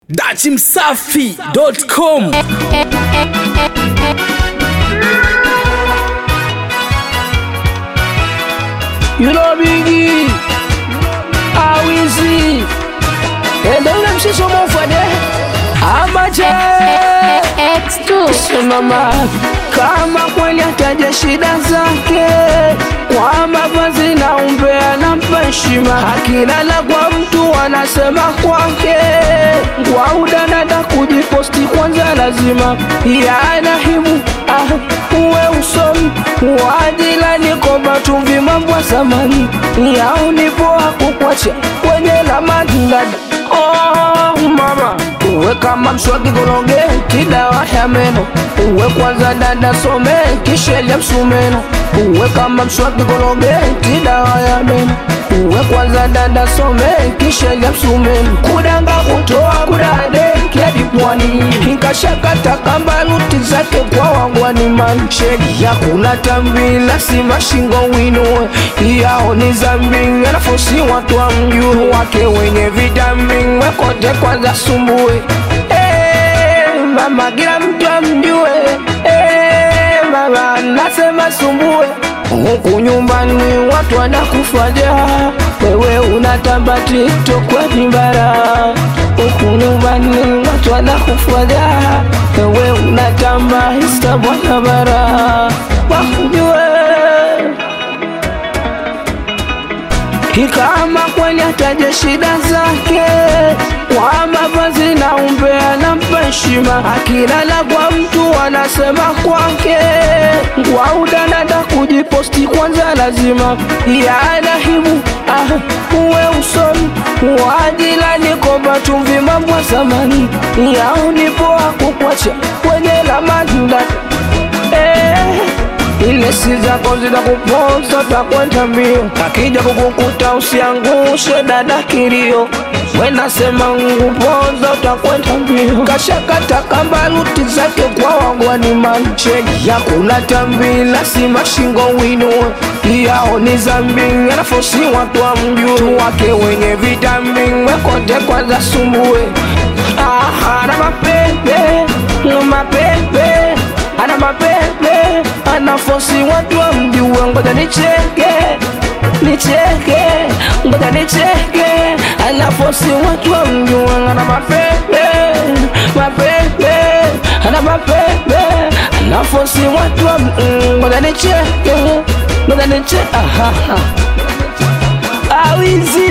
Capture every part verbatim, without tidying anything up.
dachi msafi dot com. You know Biggie, how is he? And then I'm just so more for that. I'm a X two. Simama kama kweli ataja shida zake, kwa mavazi na umbea na heshima, akilala kwa mtu anasema kwake, kwa udanada kujiposti kwanza lazima yana himu. Ah, uwe usomi wajila niko batumvi mambo samani yao nipoa kukwacha kwenye la madindada. Oh mama, uwe kama mswaki kologe kidawa ya meno, uwe kwanza dada some kishelia msumeno, uwe kama mswaki kologe kidawa ya meno, uwe kwanza dada some kishelia msumeno, kudanga kutoa kudade kia dipwani kikashakata kamba luti zake kwa wangwani man, shedi ya kulata mbila si mashingo winue yao ni zambi anafosi watu wa mjuru wake wenye vitamini wekote kwanza sumbue. Hey, mama kila mtu amjue. Hey, mama nasema sumbue. Huku nyumbani watu wanakufaja, wewe unatamba TikTok kwa jimbara. Huku nyumbani watu wanakufaja, wewe unatamba Insta bwana bara. Wakujue kama kweli ataje shida zake, kwa mavazi na umbea na heshima, akilala kwa mtu anasema kwake, kwa udanada kujiposti kwanza lazima yana himu. Ah, uwe usomi wajila niko batumvi mambo samani yao nipoa kukwacha kwenye la madindada. Eh, ile si zako zitakuponza takwenda mbio, akija kukukuta usiangushe dada kilio, wenasema nguponza utakwenda mbio, kashakata kamba luti zake kwa wangwani manchegi ya kulata mbila si mashingo winue yao ni zambi anafosi watu wa mjuru wake wenye vitamini wekote kwanza sumbue. Ah, ana mapepe mapepe ana mapepe anafosi watu wa mjue, ngoja nicheke nicheke ngoja nicheke anafosi watu wa mjue, ana mapepe mapepe ana mapepe anafosi watu wa mjue, ngoja nicheke ngoja nicheke. Aha awizi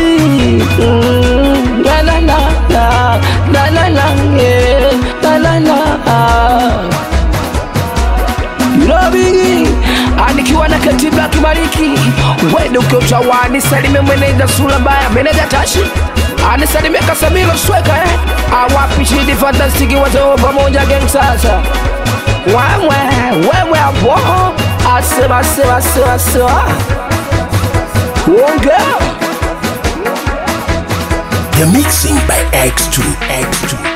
la la la la la la la la la la. Biggie anikiwa na katiba kimariki wende ukiota wani salime meneja sula baya meneja tashi anisalime kasamilo sweka eh awapi chidi fantastiki watao pamoja gang sasa wewe wewe hapo asema sema sema sema wonga. The mixing by X two X two.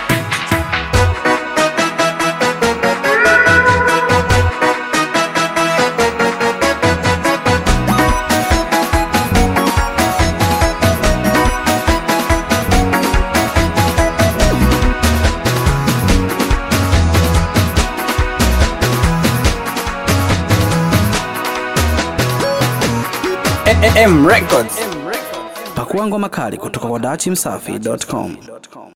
M Records. Pakua ngoma kali kutoka kwa dachi msafi dot com.